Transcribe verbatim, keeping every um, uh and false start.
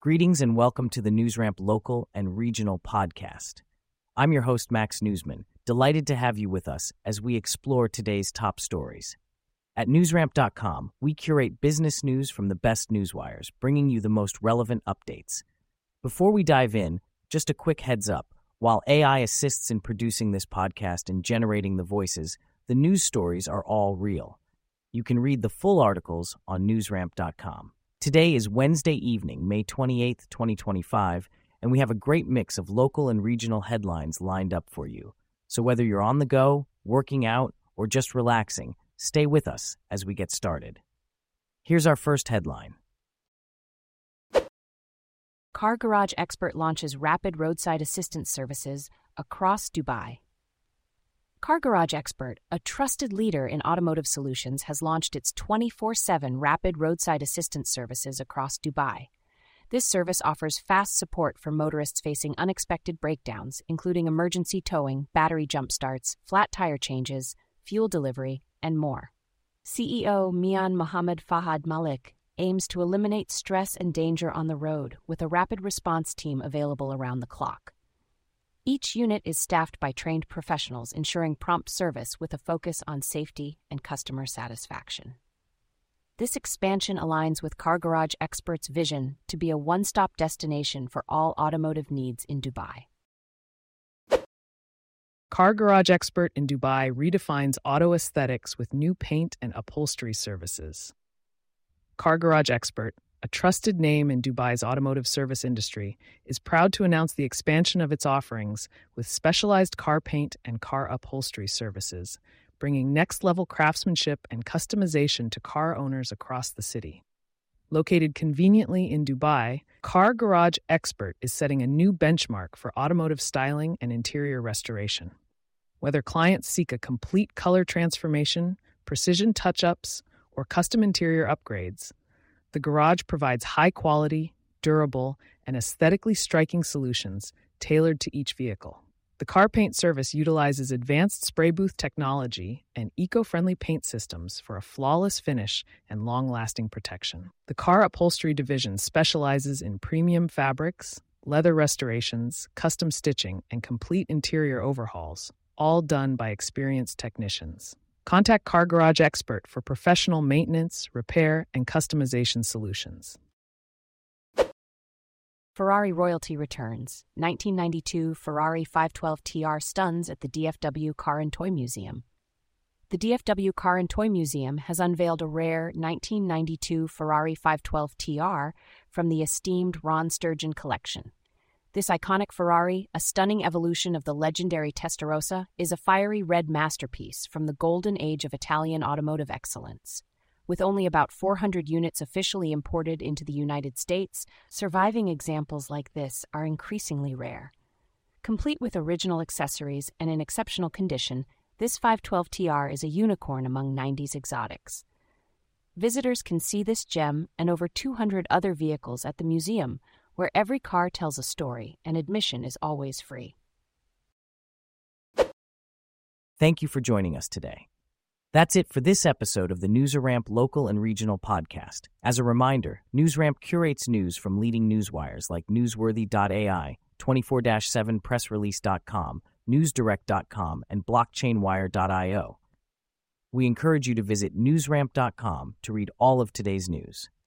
Greetings and welcome to the NewsRamp Local and Regional Podcast. I'm your host, Max Newsman, delighted to have you with us as we explore today's top stories. At newsramp dot com, we curate business news from the best newswires, bringing you the most relevant updates. Before we dive in, just a quick heads up. While A I assists in producing this podcast and generating the voices, the news stories are all real. You can read the full articles on newsramp dot com. Today is Wednesday evening, May twenty-eighth, twenty twenty-five, and we have a great mix of local and regional headlines lined up for you. So whether you're on the go, working out, or just relaxing, stay with us as we get started. Here's our first headline. Car Garage Expert launches rapid roadside assistance services across Dubai. Car Garage Expert, a trusted leader in automotive solutions, has launched its twenty-four seven rapid roadside assistance services across Dubai. This service offers fast support for motorists facing unexpected breakdowns, including emergency towing, battery jump starts, flat tire changes, fuel delivery, and more. C E O Mian Mohammed Fahad Malik aims to eliminate stress and danger on the road with a rapid response team available around the clock. Each unit is staffed by trained professionals, ensuring prompt service with a focus on safety and customer satisfaction. This expansion aligns with Car Garage Expert's vision to be a one-stop destination for all automotive needs in Dubai. Car Garage Expert in Dubai redefines auto aesthetics with new paint and upholstery services. Car Garage Expert, a trusted name in Dubai's automotive service industry, is proud to announce the expansion of its offerings with specialized car paint and car upholstery services, bringing next-level craftsmanship and customization to car owners across the city. Located conveniently in Dubai, Car Garage Expert is setting a new benchmark for automotive styling and interior restoration. Whether clients seek a complete color transformation, precision touch-ups, or custom interior upgrades, the garage provides high-quality, durable, and aesthetically striking solutions tailored to each vehicle. The car paint service utilizes advanced spray booth technology and eco-friendly paint systems for a flawless finish and long-lasting protection. The car upholstery division specializes in premium fabrics, leather restorations, custom stitching, and complete interior overhauls, all done by experienced technicians. Contact Car Garage Expert for professional maintenance, repair, and customization solutions. Ferrari royalty returns. nineteen ninety-two Ferrari five twelve T R stuns at the D F W Car and Toy Museum. The D F W Car and Toy Museum has unveiled a rare nineteen ninety-two Ferrari five twelve T R from the esteemed Ron Sturgeon collection. This iconic Ferrari, a stunning evolution of the legendary Testarossa, is a fiery red masterpiece from the golden age of Italian automotive excellence. With only about four hundred units officially imported into the United States, surviving examples like this are increasingly rare. Complete with original accessories and in exceptional condition, this five twelve T R is a unicorn among nineties exotics. Visitors can see this gem and over two hundred other vehicles at the museum, where every car tells a story and admission is always free. Thank you for joining us today. That's it for this episode of the NewsRamp Local and Regional Podcast. As a reminder, NewsRamp curates news from leading newswires like newsworthy dot A I, twenty-four seven press release dot com, newsdirect dot com, and blockchain wire dot I O. We encourage you to visit newsramp dot com to read all of today's news.